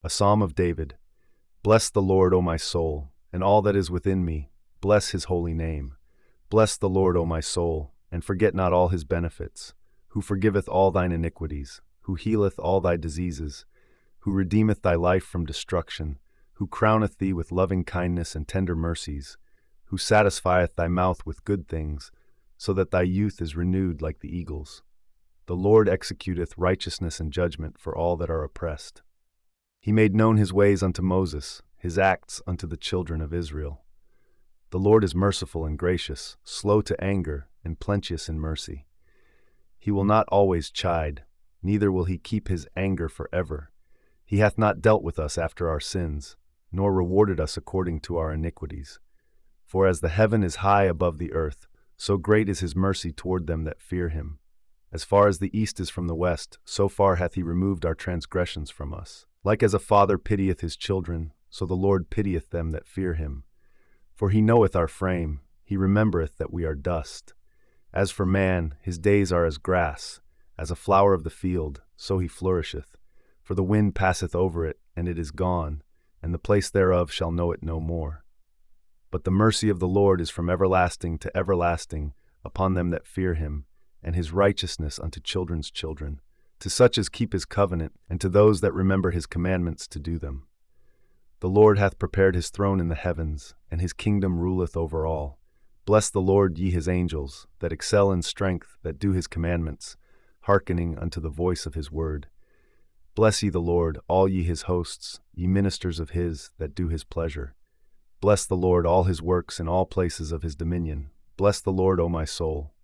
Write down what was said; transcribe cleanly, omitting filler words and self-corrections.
A Psalm of David. Bless the Lord, O my soul, and all that is within me. Bless his holy name. Bless the Lord, O my soul, and forget not all his benefits, who forgiveth all thine iniquities, who healeth all thy diseases, who redeemeth thy life from destruction, who crowneth thee with loving kindness and tender mercies, who satisfieth thy mouth with good things, so that thy youth is renewed like the eagles. The Lord executeth righteousness and judgment for all that are oppressed. He made known his ways unto Moses, his acts unto the children of Israel. The Lord is merciful and gracious, slow to anger, and plenteous in mercy. He will not always chide, neither will he keep his anger forever. He hath not dealt with us after our sins, nor rewarded us according to our iniquities. For as the heaven is high above the earth, so great is his mercy toward them that fear him. As far as the east is from the west, so far hath he removed our transgressions from us. Like as a father pitieth his children, so the Lord pitieth them that fear him. For he knoweth our frame, he remembereth that we are dust. As for man, his days are as grass, as a flower of the field, so he flourisheth. For the wind passeth over it, and it is gone, and the place thereof shall know it no more. But the mercy of the Lord is from everlasting to everlasting upon them that fear him, and his righteousness unto children's children, to such as keep his covenant, and to those that remember his commandments to do them. The Lord hath prepared his throne in the heavens, and his kingdom ruleth over all. Bless the Lord, ye his angels, that excel in strength, that do his commandments, hearkening unto the voice of his word. Bless ye the Lord, all ye his hosts, ye ministers of his, that do his pleasure. Bless the Lord, all his works in all places of his dominion. Bless the Lord, O my soul.